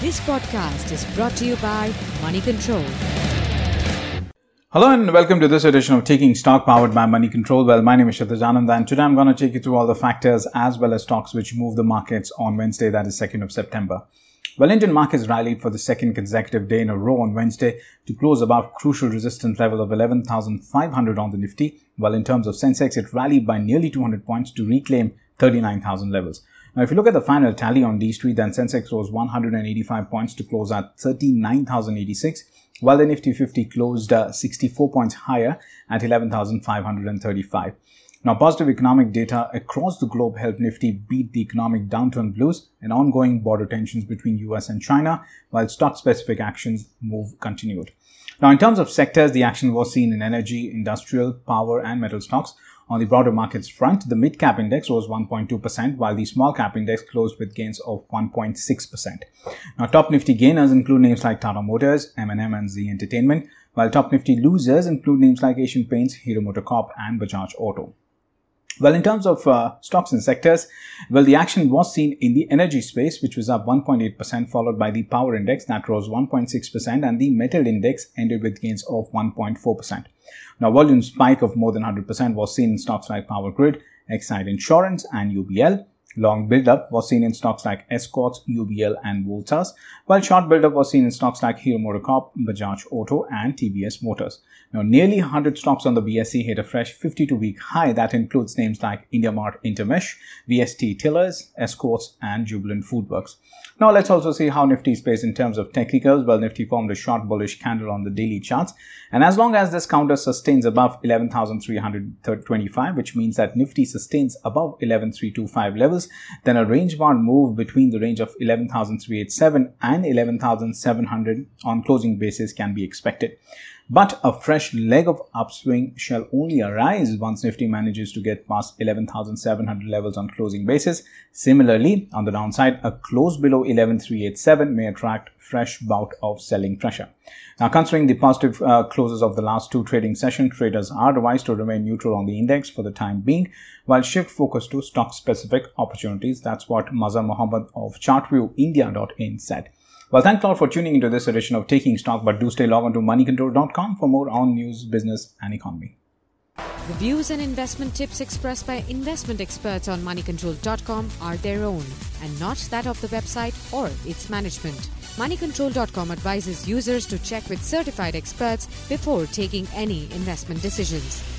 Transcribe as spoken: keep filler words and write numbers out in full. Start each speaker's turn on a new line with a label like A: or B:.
A: This podcast is brought to you by Money Control.
B: Hello and welcome to this edition of Taking Stock powered by Money Control. Well, my name is Kshitij Anand and today I'm going to take you through all the factors as well as stocks which move the markets on Wednesday, that is second of September. Well, Indian markets rallied for the second consecutive day in a row on Wednesday to close above crucial resistance level of eleven thousand five hundred on the Nifty. While in terms of Sensex, it rallied by nearly two hundred points to reclaim thirty-nine thousand levels. Now, if you look at the final tally on D Street, then Sensex rose one hundred eighty-five points to close at thirty-nine thousand eighty-six, while the Nifty fifty closed uh, sixty-four points higher at eleven thousand five hundred thirty-five. Now, positive economic data across the globe helped Nifty beat the economic downturn blues and ongoing border tensions between U S and China, while stock-specific actions move continued. Now, in terms of sectors, the action was seen in energy, industrial, power and metal stocks. On the broader markets front, the mid-cap index rose one point two percent, while the small-cap index closed with gains of one point six percent. Now, top Nifty gainers include names like Tata Motors, M and M and Zee Entertainment, while top Nifty losers include names like Asian Paints, Hero MotoCorp and Bajaj Auto. Well, in terms of uh, stocks and sectors, well, the action was seen in the energy space, which was up one point eight percent, followed by the power index that rose one point six percent, and the metal index ended with gains of one point four percent. Now, volume spike of more than one hundred percent was seen in stocks like Power Grid, Exide Insurance and U B L. Long build-up was seen in stocks like Escorts, U B L and Voltas, while short build-up was seen in stocks like Hero MotoCorp, Bajaj Auto and T V S Motors. Now, nearly one hundred stocks on the B S E hit a fresh fifty-two-week high that includes names like IndiaMart Intermesh, V S T Tillers, Escorts and Jubilant FoodWorks. Now, let's also see how Nifty plays in terms of technicals. Well, Nifty formed a short bullish candle on the daily charts, and as long as this counter sustains above eleven thousand three hundred twenty-five, which means that Nifty sustains above eleven thousand three hundred twenty-five levels, then a range-bound move between the range of eleven thousand three hundred eighty-seven and eleven thousand seven hundred on closing basis can be expected. But a fresh leg of upswing shall only arise once Nifty manages to get past eleven thousand seven hundred levels on closing basis. Similarly, on the downside, a close below eleven thousand three hundred eighty-seven may attract fresh bout of selling pressure. Now, considering the positive uh, closes of the last two trading sessions, traders are advised to remain neutral on the index for the time being, while shift focus to stock-specific opportunities. That's what Mazhar Mohammed of Chartview India dot in said. Well, thanks a lot for tuning into this edition of Taking Stock, but do stay logged on to money control dot com for more on news, business and economy.
A: The views and investment tips expressed by investment experts on money control dot com are their own and not that of the website or its management. money control dot com advises users to check with certified experts before taking any investment decisions.